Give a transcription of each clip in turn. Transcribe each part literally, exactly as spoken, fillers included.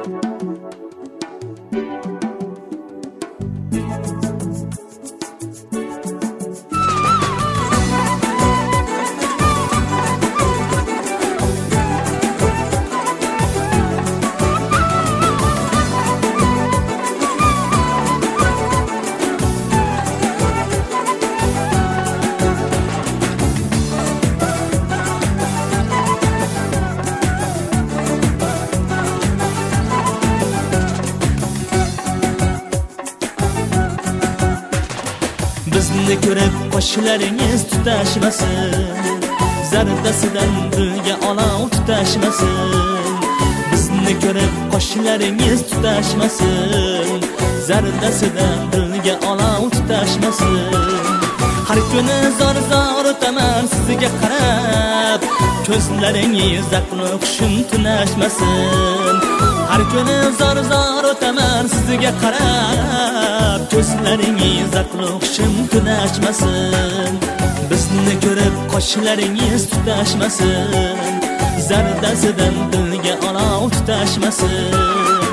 Bizni ko'rib qoshlaringiz tutashmasin, zardasidan dilga olov tutashmasin. Bizni ko'rib qoshlaringiz tutashmasin, zardasidan dilga olov tutashmasin. Har kuni zor-zor o'taman sizga qarab, ko'zlaringiz aql hushim tunashmasin. Har kuni zor-zor o'taman sizga qarab, ko'zlaringiz aql hushim tunashmasin. Bizni ko'rib qoshlaringiz tutashmasin, zardasidan dilga olov tutashmasin.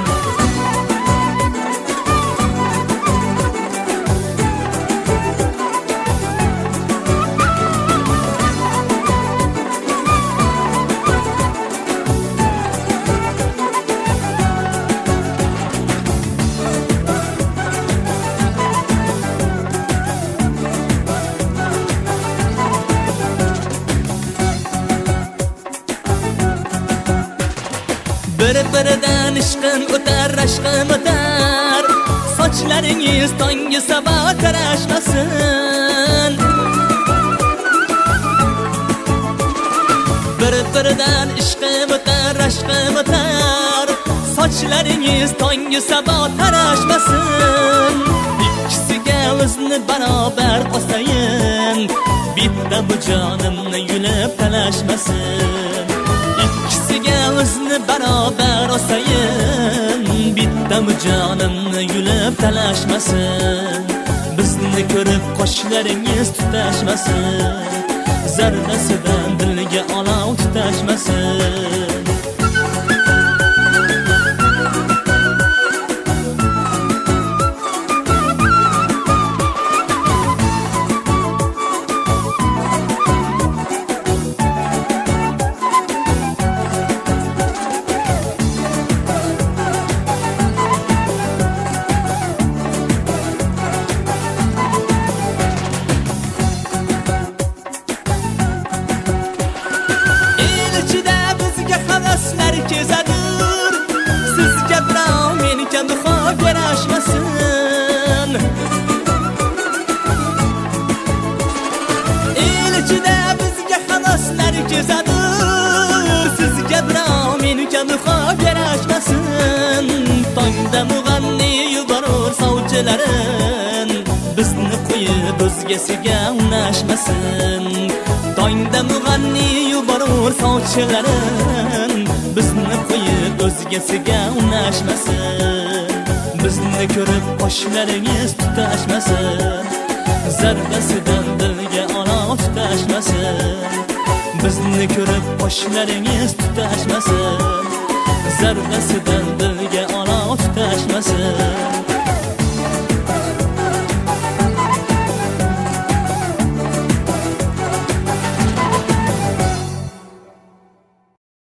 Bir-biridan ishqim o'tar, rashqim o'tar, sochlaringiz tongi sabo tarashmasin. Bir-biridan ishqim o'tar, rashqim o'tar, sochlaringiz tongi sabo tarashmasin. Ikkisiga o'zni barobar qosayin, bitta bu jonimni yulib talashmasin. Ikkisiga o'zni barobar osayin, bitta bu jonimni yulib talashmasin. Bizni ko'rib qoshlaringiz tutashmasin, zardasidan dilga olov tutashmasin. Kezadur, sizga birov menga duxo yarashmasin. El ichida bizga xaloslar kezadur, sizga birov menga duxo yarashmasin. Tongda mug'anni yuborur sovchilarin, bizni qo'yib o'zgasiga unashmasin. Tongda mug'anni yuborur sovchilarin, bizni qo'yib o'zgasiga unashmasin. Bizni ko'rib qoshlaringiz tutashmasin, zardasidan dilga olov tutashmasin. Bizni ko'rib qoshlaringiz tutashmasin, zardasidan dilga olov tutashmasin.